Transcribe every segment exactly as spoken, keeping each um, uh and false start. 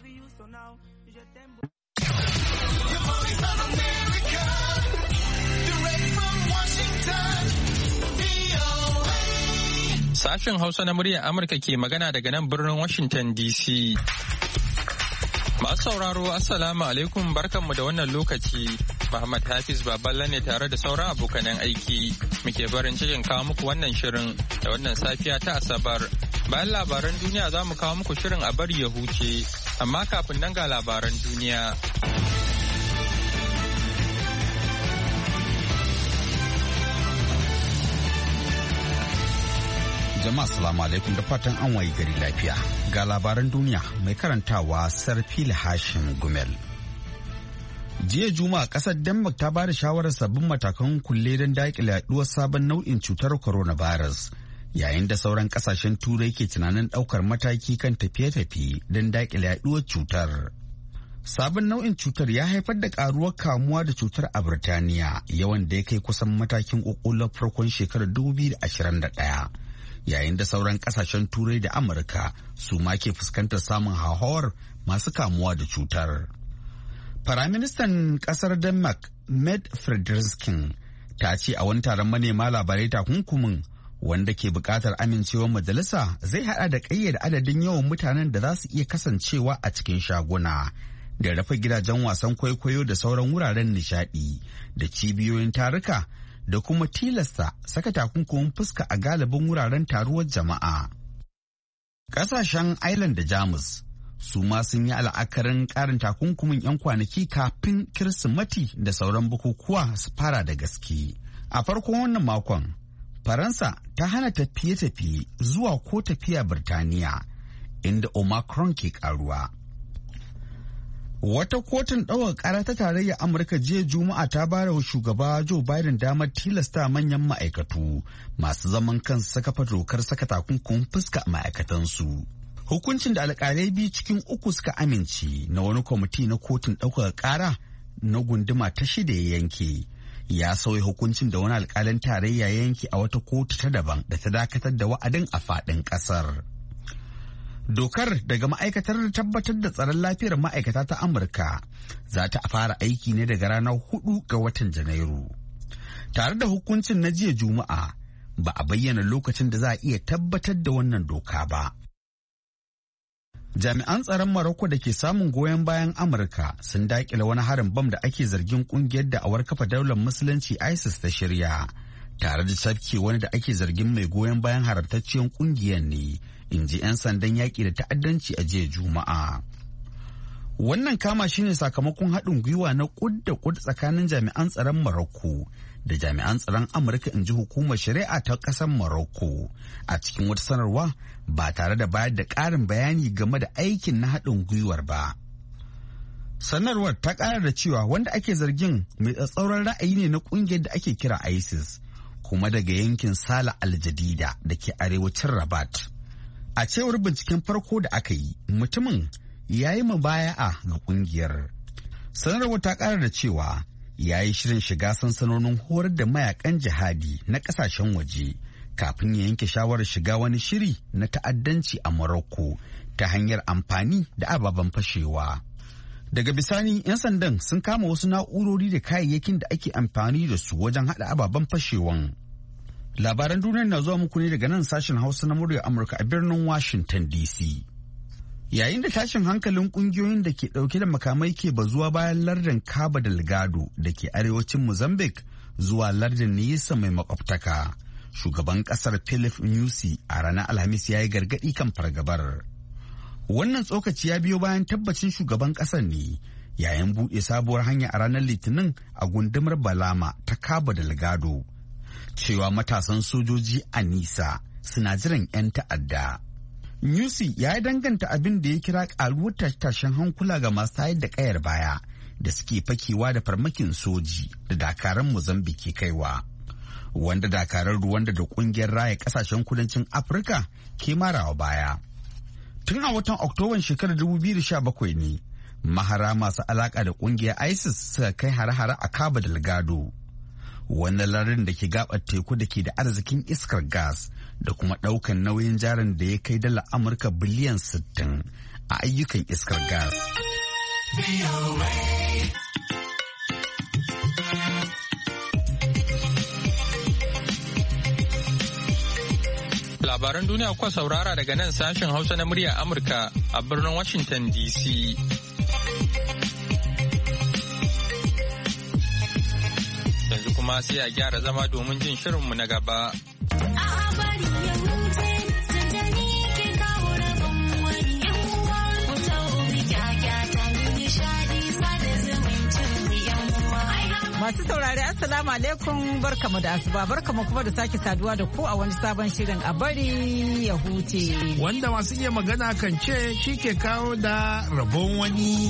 Sashen Hausa na muryar Amurka ke magana daga nan birnin Washington D C. Masu sauraro, Assalamu alaikum, barkanmu da wannan lokaci. Muhammad Hafiz Baballa ne tare da sauran abokanan aiki. Muke barin cikin kawo muku wannan shirin da wannan safiya ta Asabar. Bayan labaran duniya za mu kawo muku shirin a bari ya huce, amma kafin nan ga labaran duniya. Jama'a salamu alaikum da fatan an wayi gari lafiya. Ga labaran duniya mai karantawa Sarfil Hashim Gumel. Jiya Juma'a kasar Denmark ta bada shawarar sabbin matakan kulle don daƙile yaduwar sabon nau'in cutar coronavirus, yayin da sauran kasashen Turai ke tunanin ɗaukar mataki kan tafiye-tafiye don daƙile yaduwar cutar. Sabon nau'in cutar ya haifar da karuwar kamuwa da cutar a Birtaniya, yawan da ya kai kusan matakin ƙoƙolar farkon shekarar dubu biyu da ashirin da ɗaya. Yayin da sauran kasashen Turai da Amurka su ma ke fuskantar samun hauhawar masu kamuwa da cutar. Firaministan kasar Denmark, Mette Frederiksen, ta ce a wani taron manema labarai takunkumin wanda ke bukatar amincewar majalisa zai hada da kayyade adadin yawan mutanen da za su iya kasancewa a cikin shaguna, da rufe gidajen wasan kwaikwayo da sauran wuraren nishadi da cibiyoyin taruka, da kuma tilasta saka takunkumin fuska a galibin wuraren taruwar jama'a. Kasashen Ireland da Jamus su ma sun yi al'akarin karin takunkumin 'yan kwanaki kafin Kirsimati da sauran bukukuwa su fara da gaske. A farkon wannan makon, Faransa ta hana tafiye-tafiye zuwa ko tafiya Birtaniya, inda Omicron ke karuwa. Wata kotun ɗaukar ƙara ta tarayyar Amurka jiya Juma'a ta bayar wa shugaba Joe Biden damar tilasta manyan ma'aikatu masu zaman kansu saka dokar saka takunkumin fuska a ma'aikatansu. Hukuncin da alƙalai biyu cikin uku suka amince na wani kwamiti na kotun ɗaukar ƙara na gunduma ta shida ya yanke, ya sauya hukuncin da wani alƙalin tarayya ya yanke a wata kotu ta daban da ta dakatar da wa'adin a faɗin ƙasar. Dokar daga ma'aikatar tabbatar da tsaron lafiyar ma'aikata ta Amurka za ta fara aiki ne daga ranar hudu ga watan Janairu. Tare da hukuncin na jiya Juma'a, ba a bayyana lokacin da za a iya tabbatar da wannan doka ba. Jami'an tsaron Morocco da ke samun goyon bayan Amurka sun daƙile wani harin bam da ake zargin kungiyar da awar kafa daular musulunci ISIS ta shirya, tare da tafke wani da ake zargin mai goyon bayan haramtacciyar kungiyar ne, in ji 'yan sandan yaƙi da ta'addanci a jiya Juma'a. Wannan kama shine sakamakon haɗin gwiwa na kud da kud tsakanin jami'an tsaron Morocco da jami'an tsaron Amurka, in ji hukumar shari'a ta ƙasar Morocco a cikin wata sanarwa, ba tare da bayar da ƙarin bayani game da aikin na haɗin gwiwar ba. Sanarwar ta ƙara da cewa wanda ake zargin mai tsatsauran ra'ayi ne na ƙungiyar da ake kira ISIS, kuma daga yankin Sala al-Jadida da ke arewacin Rabat. A cewar binciken farko da aka yi, mutumin ya yi mubaya'a ga kungiyar. Sanarwar ta ƙara da cewa ya yi shirin shiga sansanonin horar da mayakan jihadi na ƙasashen waje kafin ya yanke shawarar shiga wani shiri na ta'addanci a Morocco ta hanyar amfani da ababen fashewa. Daga bisani, 'yan sandan sun kama wasu na'urori da kayayyakin da ake amfani da su wajen haɗa ababen fashewan. Labaran duniyar na zuwa muku ne daga nan sashen Hausa na muryar Amurka a birnin Washington D C. Yayin da tashin hankalin kungiyoyin da ke dauke da makamai ke bazuwa bayan lardin Cabo Delgado da ke arewacin Mozambique zuwa lardin Niyasa mai makwabtaka, shugaban kasar Philip Nyusi a ranar Alhamis ya yi gargadi kan fargabar. Wannan tsokaci ya biyo bayan tabbacin shugaban kasar ne yayin buɗe sabuwar hanya a ranar Litinin a gundumar Balama ta Cabo Delgado, cewa matasan sojoji a Nisa suna jiran 'yan ta'adda. Nyusi ya yi danganta abin da ya kira karuwar tashin hankula ga masu tayar da kayar baya da suke fakewa da farmakin soji da dakaran Mozambique kaiwa, wanda dakarar Rwanda da kungiyar raya kasashen kudancin Afirka ke marawa baya. Tun a watan Oktoban shekarar dubu biyu da sha bakwai ne mahara masu alaka da kungiyar ISIS suka kai hare-hare a Cabo Delgado, wannan lardin da ke gabar teku da ke da arzikin iskar gas da kuma daukan nauyin jarin da ya kai dala Amurka biliyan sittin a ayyukan iskar gas. Labaran duniya kuka saurara daga nan sashen Hausa na murya Amurka a birnin Washington D C. Yanzu kuma sai a gyara zama domin jin shirinmu na gaba. Masu saurari Assalamu alaikum barkamu da asuba barkamu kuma da sake saduwa da ku a wani sabon shirin a bari ya huce. Wanda masu iya magana kan ce shi ke kawo da rabon wani.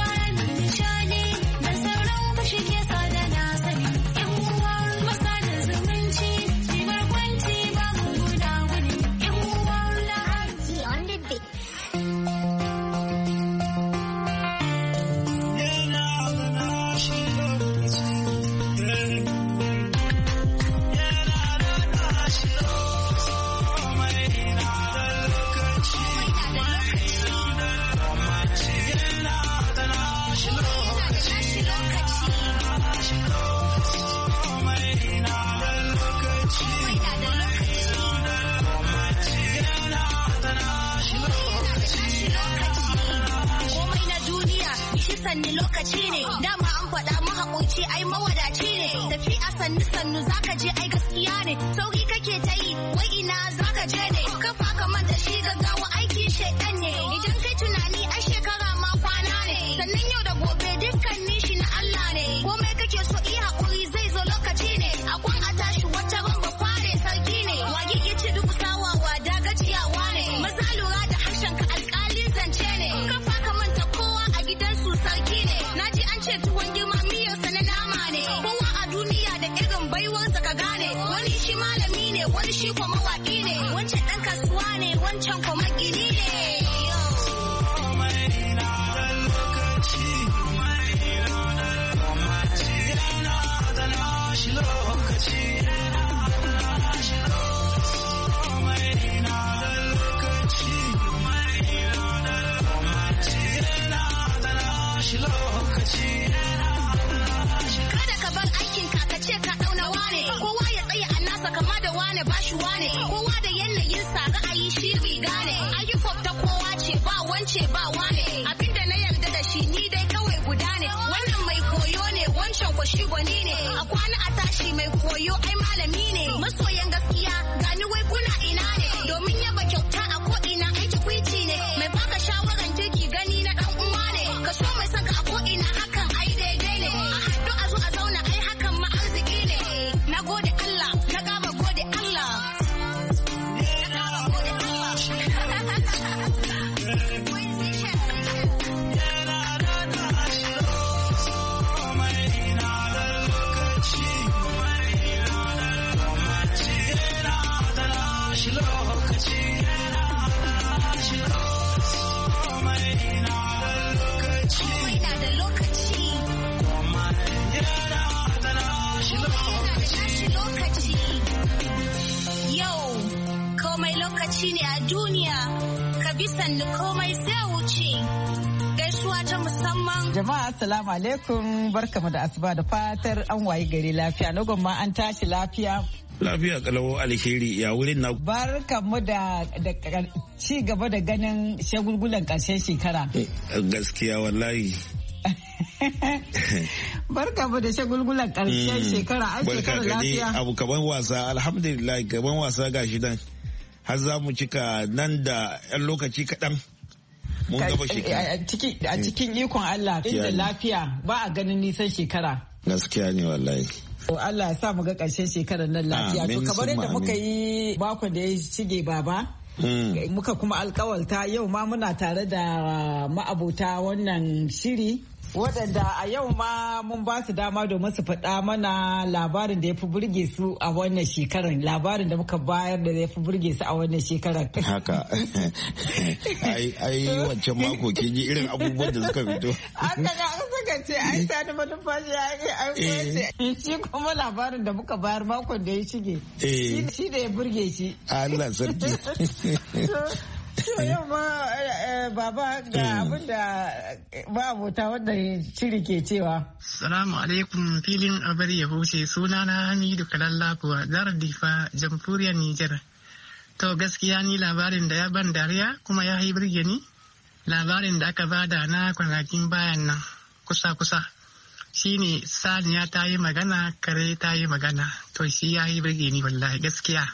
Lokaci ne dama an faɗa mahaƙunci ai mawadaci ne tafi a sannu sannu zaka je ai gaskiya ne sauki kake ta yi wai ina zaka je ne kafa ka manta shi gaggawa aiki shedan ne idan kai tunani ai shekara ma kwana ne sannan yau da gobe dukkanin shi na Allah ne komai kake so iya haƙuri zai zo lokaci ne akwan a tashi wata ban ba fare sarki ne wage ya ce duk sawawa da gajiyawa ne maza lura da harshen ka alƙalin zance ne kafa ka manta kowa a gidansu sarki ne naji an ce tuwon girma miyarsa na nama ne kowa a duniya da irin baiwarsa ka gane wani shi malami ne wani shi kuma mawaƙi ne wancan ɗan kasuwa ne wancan kuma gini ne kada ka bar aikin ka ka ce ka dauna wane kowa ya tsaya a nasa kama da wane bashi wane kowa da yanayin sa ra'ayi shi riga ne ayyukan ta kowa ce ba wance ba wane abinda na yarda da shi ni dai kawai guda ne wannan mai koyo ne wancan ko shi gwani ne a kwana a tashi mai koyo ai malami ne masoyan gaskiya gani wai kuna ina ne domin yaba kyauta a ko ina ai tukwici ne mai baka shawaran kirki gani na dan uwa ne ka so mai saka a ko ina hakan ai daidai ne a haddu a zo a zauna ai hakan ma arziki ne na gode Allah na kama gode Allah na kama gode komai na da lokaci lokaci yau komai lokaci ne a duniya ka bi sannu komai sai wuce gaisuwa ta musamman Jama'a assalamu alaikum barkamu da asuba da fatar an wayi gari lafiya na gwamma an tashi lafiya. Lafiya kalawo alheri ya wurin na. Barkamu da ci gaba da ganin shagulgulan ƙarshen shekara. Gaskiya wallahi. Barkamu da shagulgulan ƙarshen shekara an shekara lafiya. Abu kaman wasa alhamdulillah kaman wasa gashi nan har za mu cika nan da yan lokaci kaɗan. Mun gaba shekara. A cikin ikon Allah inda lafiya ba a ganin nisan shekara. Gaskiya ne wallahi. Allah ya sa mu ga ƙarshen shekarar nan lafiya. To kamar yadda muka yi bakon da ya shige baba. Muka kuma alkawalta yau ma muna tare da ma'abota wannan shiri. Waɗanda a yau ma mun ba su dama domin su faɗa mana labarin da ya fi burge su a wannan shekarar. Labarin da muka bayar da ya fi burge su a wannan shekarar. Haka. Ai wancan mako ke ji irin abubuwan da suka fito. An daga an saka ce ai sani manufashi ya yi an kwace. Shi kuma labarin da muka bayar makon da ya shige. Shi da ya burge shi. Allah sarki. yau ma baba ga abin da ba abota wanda shiri ke cewa. Salamu alaikum filin abar ya huce sunana Hamidu Kalallakuwa zarar difa jamhuriyar Nijar. To gaskiya ni labarin da ya ban dariya kuma ya yi birge ni labarin da aka bada na kwanakin bayan nan kusa-kusa shine saniya ta yi magana kare ta yi magana to shi ya yi birge ni wallahi gaskiya.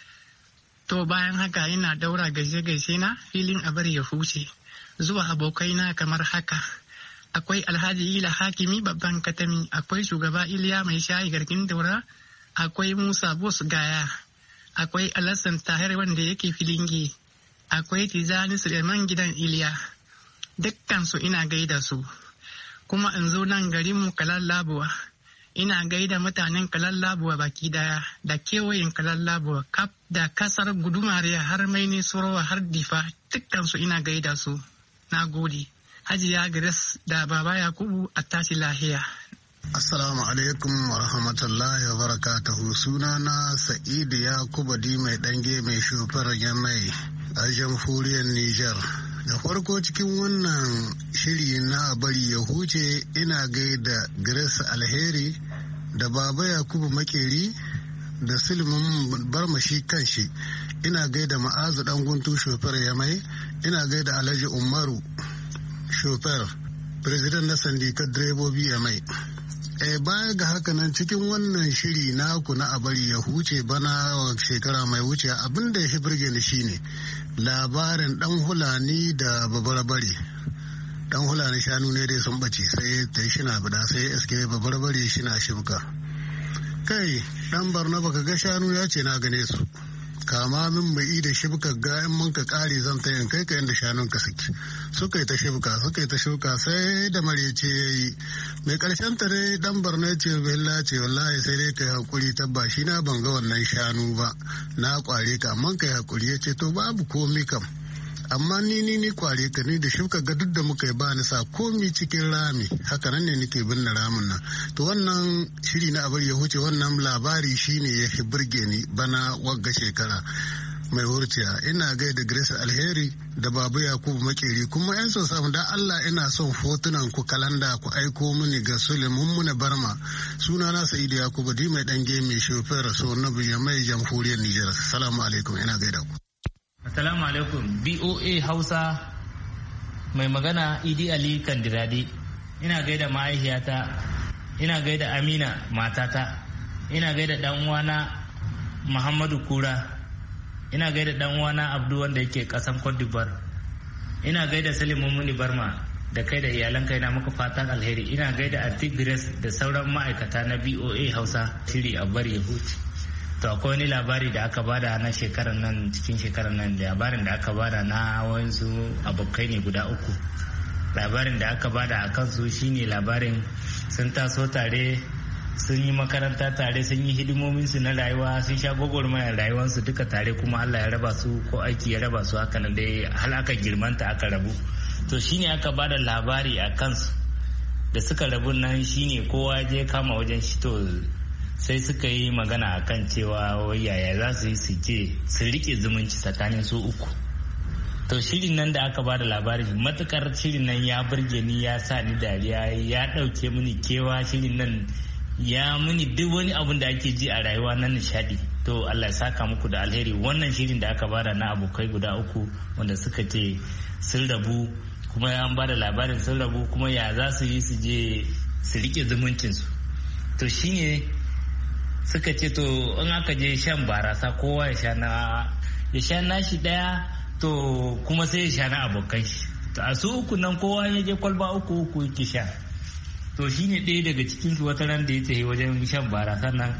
To bayan haka yana daura gaishe-gaishe na filin abar ya huce zuwa abokaina kamar haka. Akwai Alhaji Ila Hakimi babban katami, akwai shugaba Iliya mai shayi garkin daura, akwai Musa Bos Gaya, akwai Alassan Tahir wanda yake filingi, akwai Tijani Suleiman gidan Iliya. Dukkansu ina gaida su. Kuma in zo nan garinmu Kalallabuwa. Ina gaida mutanen Kalallabuwa baki daya da kewayen Kalallabuwa kaf da kasar Gudumariya har Maini Sorowa har Difa dukkansu ina gaida su. Na gode. Hajiya Grace da Baba Yakubu a tashi lahiya. Assalamu alaikum wa rahmatullahi wa barakatuhu. Sunana Sa'idu Yakubu di mai dange mai shofar Yamai a jamhuriyar Nijar. Da farko cikin wannan shiri na bari ya huce ina gaida Grace Alheri da Baba Yakubu Makeri da Sulman Barmashi kanshi. Ina gaida Ma'azu dan guntu shofar Yamai. Ina gaida Alhaji Umaru shofar President na sandikar direbobi Yamai. E baya ga haka nan cikin wannan shiri naku na abari ya huce bana shekara mai wuce abin da ya fi birge ni shine labarin dan hulani da babarbare. Dan hulani shanu ne dai sun bace sai ta yi shina bida sai eske babarbare shina shibka. Kai dan barna baka ga shanu ya ce na gane su. Kama min mai da shibka ga in mun ka kare zan ta yin kai ka inda shanun ka suke. Suka yi ta shibka suka yi ta shibka sai da marece ya yi. Mai karshen ta dai dan barna ce billa ce wallahi sai dai kai hakuri tabba shi na ban ga wannan shanu ba. Na kware ka amma kai hakuri ya ce to babu komi kam. Amma ni ni ni kware ka ni da shibka ga duk da muka yi ba ni sa komi cikin rami haka nan ne nake binne ramin nan. To wannan shiri na abar ya huce wannan labari shine ya fi burge ni bana wagga shekara mai hurciya. Ina gaida Grace Alheri da Babu Yakubu Makeri kuma yan so samu da Allah ina son fotunan ku kalanda ku aiko mini ga Suleiman Muna Barma. Sunana Sa'idu Yakubu di mai dange mai shofar so na biya mai jamhuriyar Nijar. Assalamu alaikum ina gaida ku. Assalamu alaikum B O A Hausa mai magana Idi Ali Kandirade. Ina gaida mahaifiyata, ina gaida Amina matata, ina gaida dan uwana Muhammadu Kura, ina gaida dan uwana Abdu wanda yake kasan Cote d'Ivoire, ina gaida Salimu Muni Barma da kai da iyalan kai na muka fatan alheri, ina gaida Aunty Grace da sauran ma'aikata na B O A Hausa shiri a bari ya huce. To akwai wani labari da aka bada na shekarar nan cikin shekarar nan da labarin da aka bada na wayansu abokai ne guda uku. Labarin da aka bada a kansu shine labarin sun taso tare, sun yi makaranta tare, sun yi hidimominsu na rayuwa, sun sha gwagwarmayar rayuwarsu duka tare kuma Allah ya raba su ko aiki ya raba su haka nan dai hal aka girmanta aka rabu. To shine aka bada labari a kansu da suka rabu nan shine kowa je kama wajen shi to sai suka yi magana akan cewa yaya za su yi su je su rike zumunci tsakanin su uku. To shirin nan da aka ba da labari matukar shirin nan ya burge ni ya sa ni dariya ya dauke mini kewa shirin nan ya mini duk wani abun da ake ji a rayuwa na nishadi. To Allah ya saka muku da alheri wannan shirin da aka bada na abokai guda uku wanda suka ce sun rabu kuma an ba da labarin sun rabu kuma ya za su yi su je su rike zumuncinsu. To shine suka ce to in aka je shan barasa kowa ya sha na ya sha nashi daya to kuma sai ya sha na abokan shi. To a su uku nan kowa ya je kwalba uku uku yake sha. To shine ɗaya daga cikin su wata ran da ya tafi wajen shan barasa nan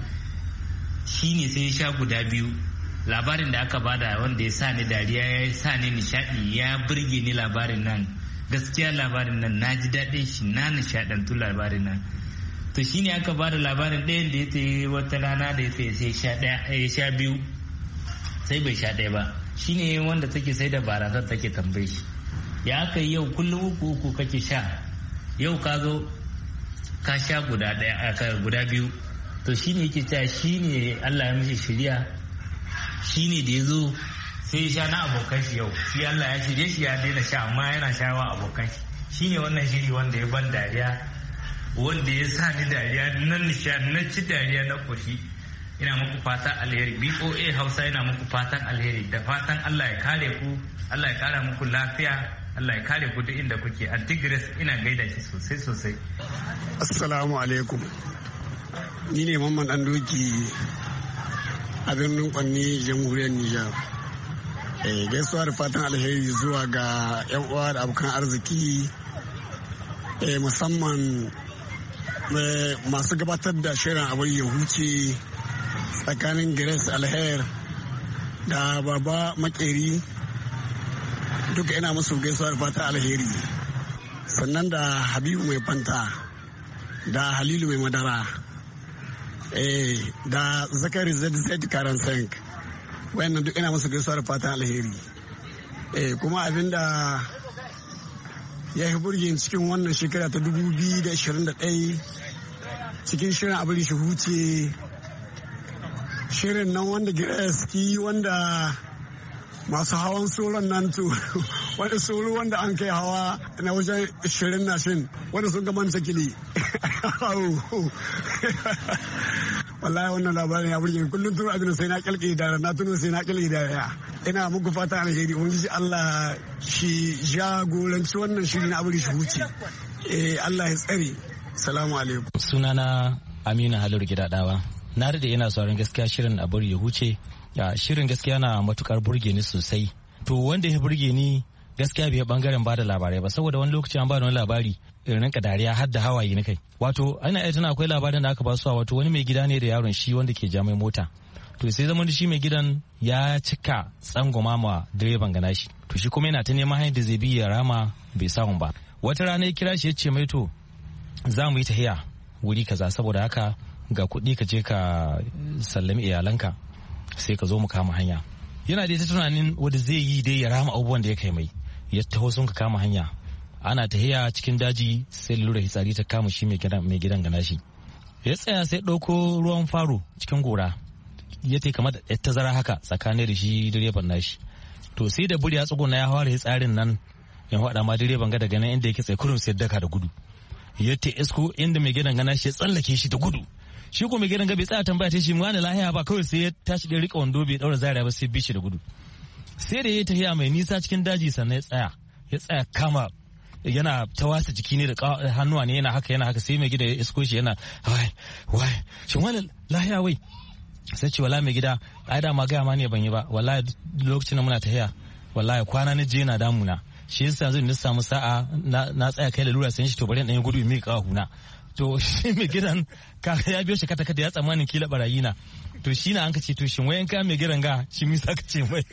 shine sai ya sha guda biyu. Labarin da aka bada wanda ya sa ni dariya ya sa ni nishadi ya burge ni labarin nan. Gaskiya labarin nan na ji daɗin shi na nishadantu labarin nan. To shine aka bada labarin ɗayan da ya tafi wata rana da ya tafi sai sha ɗaya ya sha biyu sai bai sha ɗaya ba. Shine wanda take sai da barasar take tambaye shi ya aka yi yau kullum uku uku kake sha yau ka zo ka sha guda ɗaya guda biyu. To shine yake cewa shine Allah ya mishi shirya shine da ya zo sai ya sha na abokan shi yau shi Allah ya shirye shi ya daina sha amma yana shawa abokan shi shine wannan shiri wanda ya ban dariya wanda ya sa ni dariya na nisha na ci dariya na koshi. Ina muku fatan alheri. B O A Hausa yana muku fatan alheri da fatan Allah ya kare ku, Allah ya kara muku lafiya, Allah ya kare ku duk inda kuke. Antigras ina gaida shi sosai sosai. Assalamu alaikum. Ni ne Mamman Dan Doki a birnin Kwanni, jamhuriyar Nijar. Eh gaisuwa da fatan alheri zuwa ga yan uwa da abokan arziki, eh musamman masu gabatar da shirin abin ya huce tsakanin Grace Alher da Baba Makeri, duka ina musu gaisuwa da fatan alheri. Sannan da Habibu mai fanta da Halilu mai madara, eh da Zakari zed karan sank, wayannan duk ina musu gaisuwa da fatan alheri. Eh kuma abinda ya yi burgin cikin wannan shekara ta dubu biyu da ashirin da ɗaya cikin shirin abin shi huce, shirin nan wanda ski wanda masu hawan tsoron nan to wani tsoro wanda an kai hawa na wajen ashirin na shin wanda sun gama sakili. Wallahi wannan labarin ya burge kullum tun abin sai na kyalke da na tuno sai na kyalke da ya ina muku fata alheri ubangiji Allah shi jagoranci wannan shiri na abin shi huce. Eh Allah ya tsare. Assalamu alaikum. Sunana Aminu Halilu Gidadawa. Na rade ina sauran gaskiya shirin abin ya huce. Ya shirin gaskiya na matukar burge ni sosai. To wanda ya burge ni gaskiya bai bangaren bada labarai ba, saboda wani lokaci an bada wani labari irin ka dariya har da hawaye ni kai. Wato ana iya tana akwai labarin da aka ba su, wato wani mai gida ne da yaron shi wanda ke ja mai mota. To sai zaman shi mai gidan ya cika tsangwama ma direban gana shi. To shi kuma yana ta neman hanyar da zai bi ya rama bai samu ba. Wata rana ya kira shi ya ce mai to za mu yi tahiya wuri kaza, saboda haka ga kuɗi ka je ka sallami iyalanka sai ka zo mu kama hanya. Yana da ta tunanin wanda zai yi dai ya rama abubuwan da ya kai mai. Ya taho sun ka kama hanya. Ana tahiya cikin daji sai lura hitsari ta kama shi mai gidan gana shi. Ya tsaya sai ɗauko ruwan faro cikin gora. Ya ta kamar da tazara haka tsakanin da shi direban nashi. To sai da buri ya tsuguna ya hawa hitsarin nan ya haɗa ma direban ga daga nan inda yake tsaye kurum sai daka da gudu. Ya ta isko inda mai gidan gana shi ya tsallake shi da gudu. Shi ko mai gidan ga bai tsaya tambaya ta shi wani lahiya ba, kawai sai ya tashi da rika wando bai daura zariya ba sai bi shi da gudu. Sai da ya tafiya mai nisa cikin daji sannan ya tsaya ya tsaya kama yana ta wasa jiki ne da hannuwa ne yana haka yana haka sai mai gida ya isko shi yana wai wai shin wani lahiya wai sai ce wala mai gida ai da ma gaya ma ne ban yi ba, wallahi lokacin da muna tafiya wallahi kwana na je na damuna shi yasa zan ni samu sa'a na tsaya kai lalura sai shi to bari dan yi gudu in miƙa huna. To shi mai gidan ka ya biyo shi kata kata ya tsammanin kila barayi na. To shi na an ka ce to shin wayan ka mai gidan ga shi mi saka ce mai.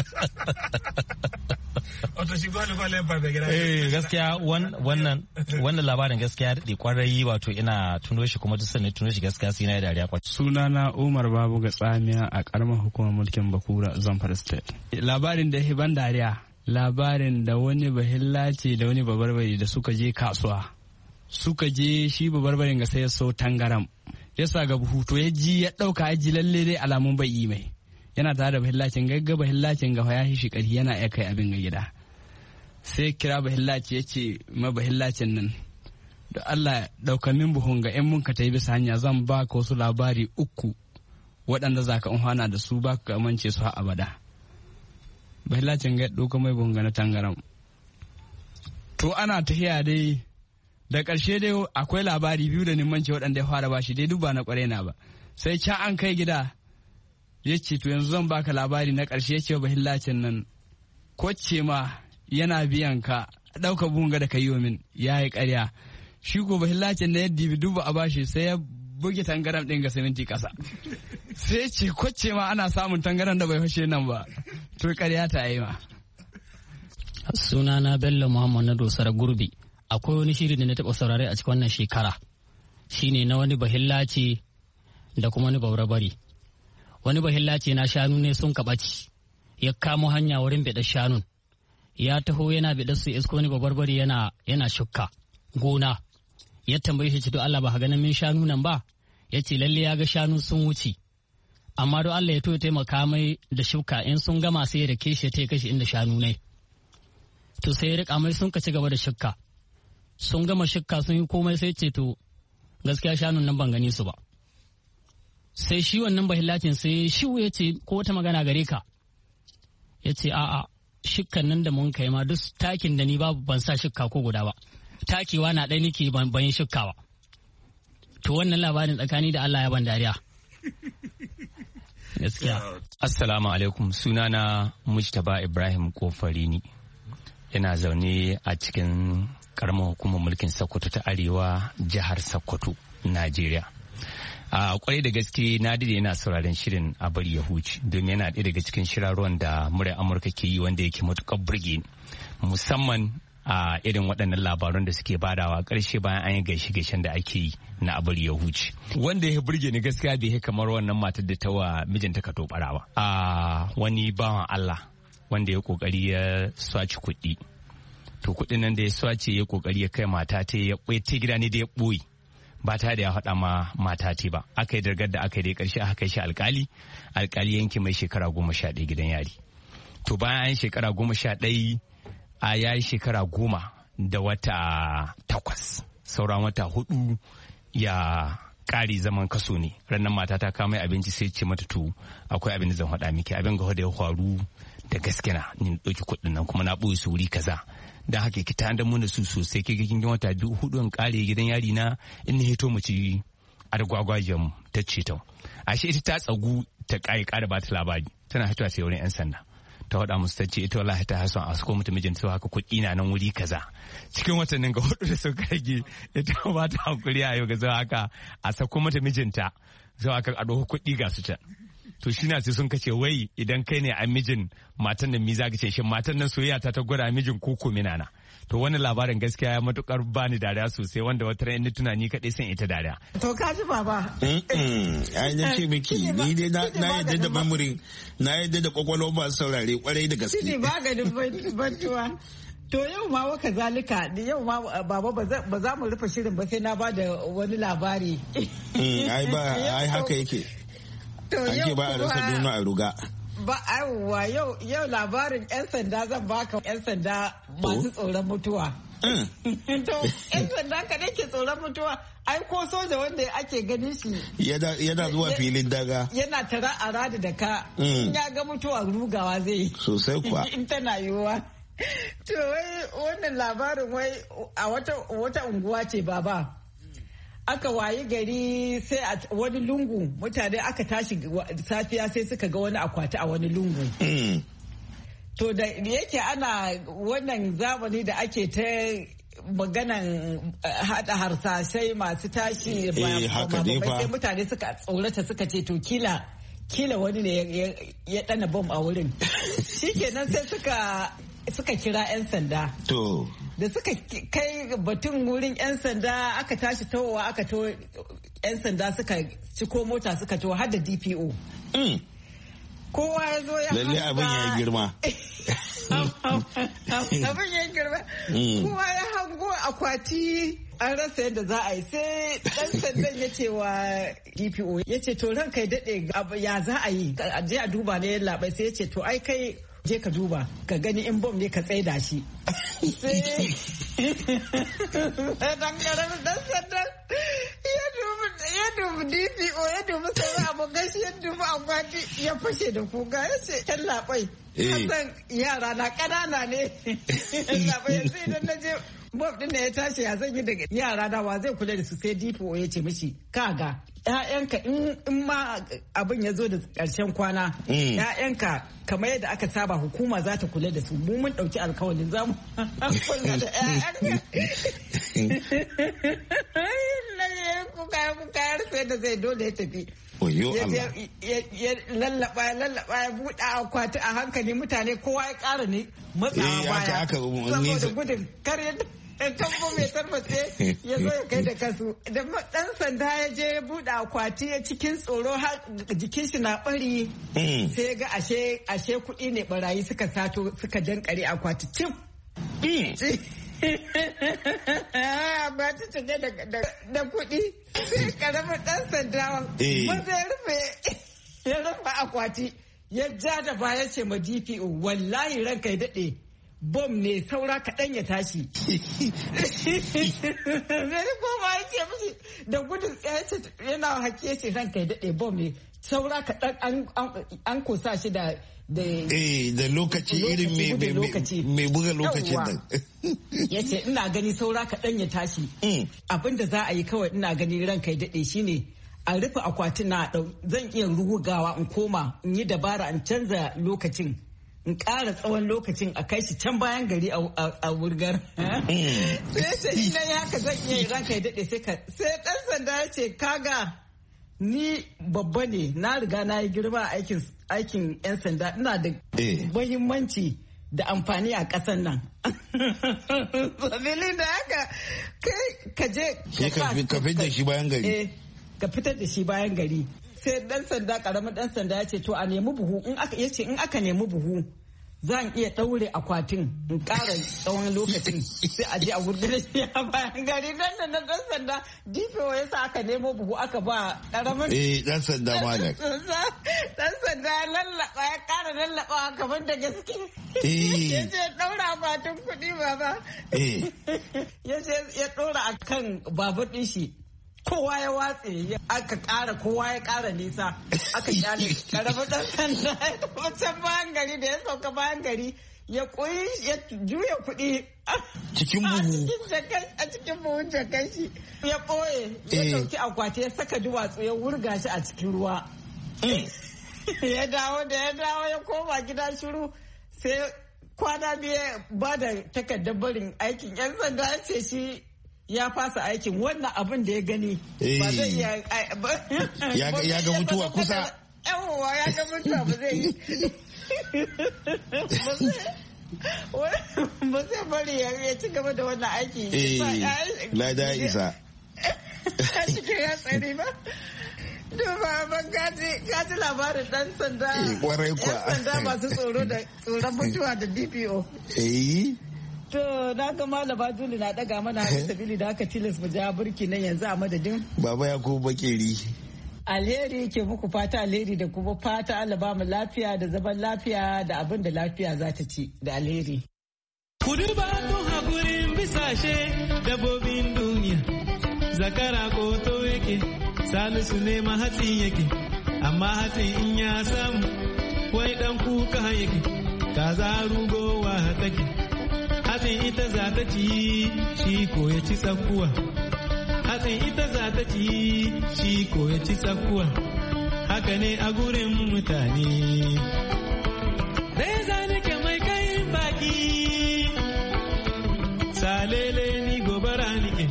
Wato shi gwale gwale ba mai gidan. Eh gaskiya wannan wannan labarin gaskiya da kwarai wato ina tuno shi kuma duk sanin tuno shi gaskiya sai na dariya kwarai. Sunana Umar Babu ga Tsamiya a karamar hukumar mulkin Bakura Zamfara State. Labarin da ban dariya labarin da wani bahillaci da wani babarbari da suka je kasuwa. Suka je shi babarbarin ga sai ya so tangaram ya sa ga buhu to ya ji ya dauka ya ji lalle dai alamun bai yi mai yana tare da bahillacin gagga bahillacin ga ya shi kari yana ya kai abin ga gida sai kira bahillaci ya ce ma bahillacin nan da Allah dauka min buhun ga in mun ka tayi bisa hanya zan ba ka wasu labari uku waɗanda za ka umhana da su ba ka amince su har abada. Bahillacin ga dauka mai buhun ga na tangaram to ana tahiya dai da ƙarshe dai akwai labari biyu da nimmanci waɗanda ya fara bashi dai duba na ƙwarai na ba sai can an kai gida ya ce to yanzu zan baka labari na ƙarshe ya ce bahillacin nan kwacce ma yana biyan ka ɗauka bunga da ka yi min ya yi ƙarya shi ko bahillacin na yadda bi duba a bashi sai ya buge tangaram ɗin ga siminti ƙasa sai ce kwacce ma ana samun tangaram da bai fashe nan ba to ƙarya ta yi ma. Sunana Bello Muhammad na Dosar Gurbi. Akwai wani shiri da na taɓa saurare a cikin wannan shekara shine na wani bahillaci da kuma wani baurabari. Wani bahillaci na shanu ne sun kaɓaci ya kamo hanya wurin biɗar shanun ya taho yana biɗar su isko wani babarbari yana yana shukka gona ya tambaye shi to Allah ba ka ganin min shanu nan ba ya ce lalle ya ga shanu sun wuce amma don Allah ya to ya taimaka mai da shuka in sun gama sai ya rake shi ya ta kashi inda shanu ne to sai ya rika mai sun ka ci gaba da shukka sun gama shukka sun yi komai sai ce to gaskiya shanun nan ban gani su ba sai shi wannan bahillacin sai shi ya ce ko wata magana gare ka ya ce a'a shukkan nan da mun kai ma duk takin da ni babu ban sa shukka ko guda ba takewa na ɗaya nake ban yin shukka ba to wannan labarin tsakani da Allah ya ban dariya gaskiya. Assalamu alaikum, sunana Mujtaba Ibrahim Kofarini. Ina zaune a cikin karamar hukumar mulkin Sokoto ta Arewa, jihar Sokoto, Najeriya. A kwarai da gaske na dade yana sauraron shirin a bari ya huce domin yana ɗaya daga cikin shirarruwan da murai Amurka ke yi wanda yake matuƙar burge musamman a irin waɗannan labarun da suke badawa ƙarshe bayan an yi gaishe-gaishen da ake yi na abar ya huce. Wanda ya burge ni gaskiya bai kamar wannan matar da ta wa mijinta ka tobarawa. A wani bawan Allah wanda ya kokari ya swaci kuɗi. To kuɗin nan da ya swace ya kokari ya kai mata ta ya ta gida ne da ya ɓoye. Ba ta da ya haɗa ma mata ta ba. Aka yi dargar da aka yi da ƙarshe aka kai shi alƙali. Alƙali yanki mai shekara goma sha ɗaya gidan yari. To bayan an shekara goma sha ɗaya a ya yi shekara goma da wata takwas sauran wata hudu ya ƙari zaman kaso ne ranar mata ta kama abinci sai ce mata to akwai abin da zan faɗa miki abin ga da ya faru da gaske na ni ɗauki kuɗin nan kuma na ɓoye su wuri kaza don haka ki ta mu da su sosai ke kin wata biyu hudu in ƙare gidan yari na in hito mu ci argwagwajen mu ta ce ta ashe ita ta tsagu ta ƙare ƙara ba ta labari tana hitowa sai wurin 'yan sanda ta faɗa musu ta ce ita wallahi ta hason a sako mata mijinta sau haka kuɗi na nan wuri kaza cikin watannin ga hudu da suka rage ita ba ta hankuri a yau ga zuwa haka a sako mata mijinta zuwa haka a ɗauko kuɗi ga su can to shi na sai sun kace wai idan kai ne a mijin matan da mi za ka ce shin matan nan soyayya ta ta gwada mijin koko mina na to wani labarin gaskiya ya matukar bani dariya sosai wanda wata ran ni tunani kadai san ita dariya to ka ji baba ai na ce miki ni dai na na yadda da memory na yadda da kwakwalwa ba saurare kwarai da gaske shi ba ga bantuwa to yau ma waka zalika yau ma baba ba za mu rufe shirin ba sai na ba da wani labari ai ba ai haka yake ake ba a rasa duna a ruga ba aiwa yau yau labarin yan sanda zan baka yan sanda masu tsoron mutuwa to yan sanda kadai ke tsoron mutuwa ai ko soja wanda ake ganin shi yana zuwa filin daga yana tara a rada da ka ya ga mutuwa rugawa zai sosai kuwa in tana yiwuwa to wai wannan labarin wai a wata wata unguwa ce baba aka wayi gari sai a wani lungu mutane aka tashi safiya sai suka ga wani akwati a wani lungu. To da yake ana wannan zamani da ake ta maganan hada harsashai masu tashi sai mutane suka tsorata suka ce to kila kila wani ne ya dana bom a wurin. Shikenan sai suka suka kira 'yan sanda. To. Da suka kai batun wurin 'yan sanda aka tashi towa aka to 'yan sanda suka ciko mota suka to har da D P O. Kowa ya zo ya lalle abin ya girma. Abin ya girma. Kowa ya hango akwati an rasa yadda za a yi sai ɗan sandan ya ce wa D P O ya ce to ran kai daɗe ya za a yi a je a duba ne labai sai ya ce to ai kai je ka duba ka gani in bom ne ka tsaida shi sai dan karamin dan sandan ya dubi ya dubi D P O ya dubi sauran abokan shi ya dubi akwati ya fashe da kuka ya ce yan labai kasan yara na ƙanana ne yan labai yanzu idan na je bom din da ya tashi ya zan yi daga yara na wa zai kula da su sai D P O ya ce mishi kaga ‘ya'yanka in ma abin ya zo da ƙarshen kwana ‘ya'yanka kamar yadda aka saba hukuma za ta kula da su mu mun ɗauki alkawalin za mu kula da ‘ya'yanka kuka ya kuka ya rufe da zai dole ya tafi ya lallaba ya lallaba ya buɗe akwati a hankali mutane kowa ya ƙara ne matsawa baya saboda gudun kar yadda tambo mai tarbace ya zo ya kai da kasu da dan sanda ya je ya buɗe akwati ya cikin tsoro har jikin shi na bari sai ga ashe ashe kuɗi ne barayi suka sato suka dankare akwati cif ba ta cike da kuɗi sai karamin dan sanda ba zai rufe ya rufe akwati ya ja da baya ce ma D P O wallahi ranka ya daɗe bom ne saura kaɗan ya tashi. Zai koma ya ce mishi da gudun ya ce yana haƙe ce ranka ya daɗe bom ne saura kaɗan an kusa shi da da lokaci irin mai buga lokacin nan. Ya ce ina gani saura kaɗan ya tashi. Abinda za a yi kawai ina gani ranka ya daɗe shine a rufe akwatin na zan iya rugawa in koma in yi dabara in canza lokacin in ƙara tsawon lokacin a kai shi can bayan gari a wurgar. Sai ce ina yi haka zan iya ranka ya daɗe sai ɗan sanda ya ce kaga ni babba ne na riga na yi girma a aikin 'yan sanda ina da muhimmanci da amfani a ƙasar nan. Sabili da haka kai ka je ka fitar da shi bayan gari. Ka fitar da shi bayan gari. Sai dan sanda karamin dan sanda ya ce to a nemi buhu in aka yace in aka nemi buhu zan iya daure akwatin in ƙara tsawon lokacin sai a je a gurgure shi a bayan gari dan nan dan sanda D P O yasa aka nemo buhu aka ba karamin eh dan sanda malam dan sanda lallaba ya ƙara lallaba kamar da gaske eh yace daura akwatin kuɗi baba eh yace ya dora akan babur din shi kowa ya watse aka ƙara kowa ya ƙara nisa aka kyale karamin dan sanda wancan bayan gari da ya sauka bayan gari ya koyi ya juya kuɗi cikin buhu a cikin buhun jakan shi ya ɓoye ya ɗauki akwati ya saka duwatsu ya wurga shi a cikin ruwa ya dawo da ya dawo ya koma gida shiru sai kwana biyu ba da takardar barin aikin yan sanda ya ce shi ya fasa aikin wannan abin da ya gani ba zai iya ya ga mutuwa kusa yawowa ya ga mutuwa ba zai yi ba zai bari ya ci gaba da wannan aiki lada isa a cikin hatsari ba duba ban gaji labarin dan sanda yan sanda masu tsoro da tsoron mutuwa da D P O To na ga malama Juli na daga mana hannun sabili da aka tilas mu ja burki nan yanzu a madadin. Baba ya ko bakeri. Alheri ke muku fata alheri da kuma fata Allah ba mu lafiya da zaman lafiya da abin da lafiya za ta ci da alheri. Kudu ba tun hakurin bisashe dabobin duniya. Zakara koto yake salisu ne ma hatsi yake amma hatsi in ya samu wai dan kuka yake kaza rugowa take. Hatsin ita za ta ci shi ko ya ci tsakuwa. Hatsin ita za ta ci shi ko ya ci tsakuwa. Haka ne a gurin mutane. Reza nake mai kayin baki. Salele ni gobara nike.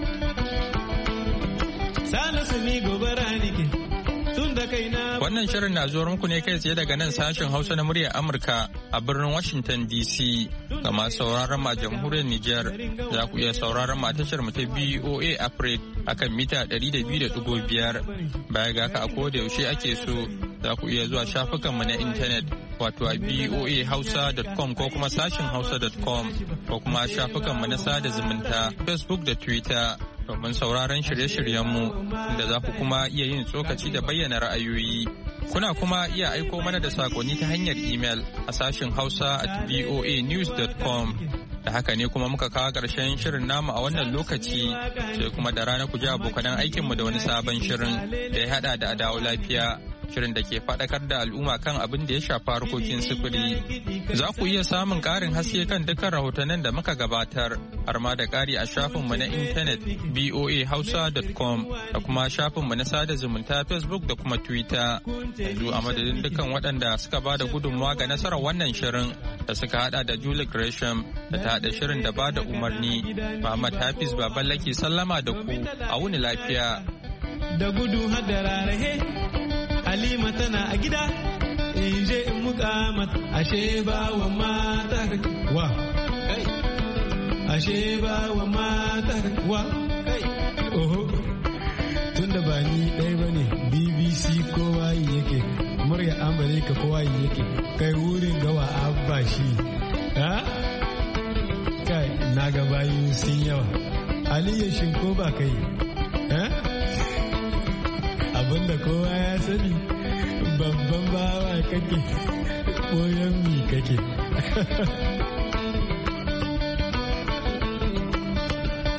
Salisu ni gobara nike. Tun da kai na. Wannan shirin na zuwa muku ne kai tsaye daga nan sashen Hausa na muryar Amurka a birnin Washington D C. Ga masu sauraron ma jamhuriyar Nijar za ku iya sauraron ma tashar mu ta B O A Africa akan mita ɗari da biyu da ɗigo biyar. Baya ga haka a koda yaushe ake so za ku iya zuwa shafukan mu na intanet wato a b o a hausa dot com ko kuma sashen hausa dot com ko kuma shafukan mu na sada zumunta Facebook da Twitter. Domin sauraron shirye-shiryenmu da za ku kuma iya yin tsokaci da bayyana ra'ayoyi. Kuna kuma iya aiko mana da sakonni ta hanyar imel a sashin hausa at voa news dot com. Da haka ne kuma muka kawo ƙarshen shirin namu a wannan lokaci sai kuma da rana ku ji abokanan aikinmu da wani sabon shirin da ya haɗa da adawo lafiya. Shirin da ke faɗakar da al'umma kan abin da ya shafa harkokin sufuri. Za ku iya samun ƙarin haske kan dukkan rahotannin da muka gabatar, har ma da ƙari a shafinmu na intanet b o a hausa dot com da kuma shafinmu na sada zumunta Facebook da kuma Twitter. Yanzu a madadin dukkan waɗanda suka ba da gudunmawa ga nasarar wannan shirin da suka haɗa da Julie Gresham da ta haɗa shirin da ba da umarni. Muhammad Hafiz Baballake sallama da ku a wuni lafiya. Da gudu har da rarrahe. Halima tana a gida, in je in muka mata, ashe ba wa mata wa, kai, ashe ba wa mata wa, kai, oho, tun da ba ni ɗaya ba ne, B B C kowa yi yake, murya Amurka kowa yi yake, kai wurin gawa abba shi, ha? Kai, na ga bayu sun yawa, Aliyu shinko ba kai, ha? Abinda kowa ya sani babban bawa kake koyon mi kake